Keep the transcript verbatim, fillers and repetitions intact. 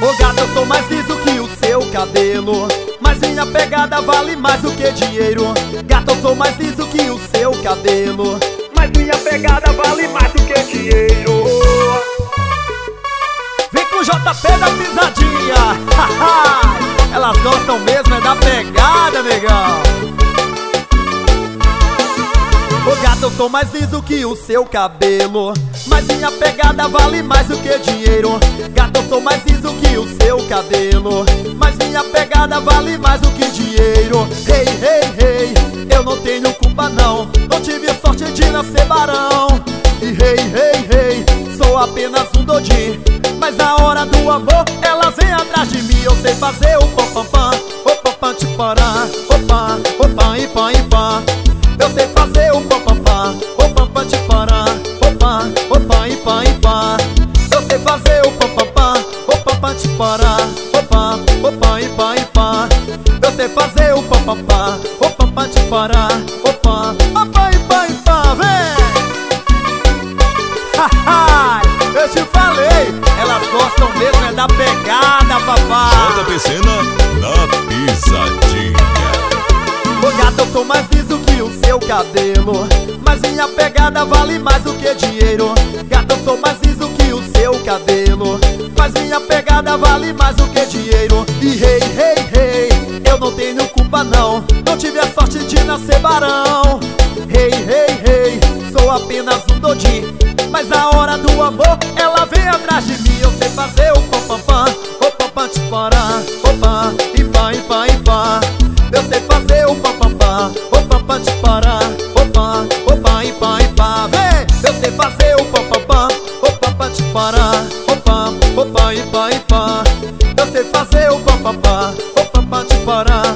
Ô gata, eu sou mais liso que o seu cabelo, mas minha pegada vale mais do que dinheiro. Gata, eu sou mais liso que o seu cabelo, mas minha pegada vale mais do que dinheiro. Vem com o J P da pisadinha. Elas gostam mesmo é da pegada, negão. Ô gata, eu sou mais liso que o seu cabelo, mas minha pegada vale mais do que dinheiro. Gata, eu sou mais liso que o seu cabelo, mas minha pegada vale mais do que dinheiro. Hey, hey, hey, eu não tenho culpa não, não tive sorte de nascer barão. E hey, hey, hey, sou apenas um dodinho, mas na hora do amor ela vem atrás de mim. Eu sei fazer o pam pam pam, o pam pam te pará, opa, opa, ipa, ipa. Eu sei fazer o pam pam pam, o pam pam te pará, opa, opa, ipa, ipa. Eu sei fazer o pam pam pam, o pam pam te pará, opa, opa, ipa, ipa. Eu sei fazer o pam pam pam, o pam pam te pará, opa, opa, ipa, ipa. Vem! Haha, eu te falei, elas gostam mesmo é da pegada, papai. J P Cena na pisadinha. Ô gata, eu sou mais liso que o seu cabelo, mas minha pegada vale mais do que dinheiro. Gata, eu sou mais liso que o seu cabelo, mas minha pegada vale mais do que dinheiro. E hey, hey, hey, eu não tenho culpa não, não tive a sorte de nascer barão. Hey, hey, hey, sou apenas um dodinho, mas na hora do amor ela vem atrás de mim. Eu sei fazer o pam pam pam, o pam pam te pará, opa, ipa, ipa, ipa. Eu sei fazer o pam pam pam, o pam pam te pará, opa, opa, ipa, ipa. Vem! Eu sei fazer o pam pam pam, o pam pam te pará, opa, opa, ipa, ipa. Eu sei fazer o pam pam pam, o pam pam te pará,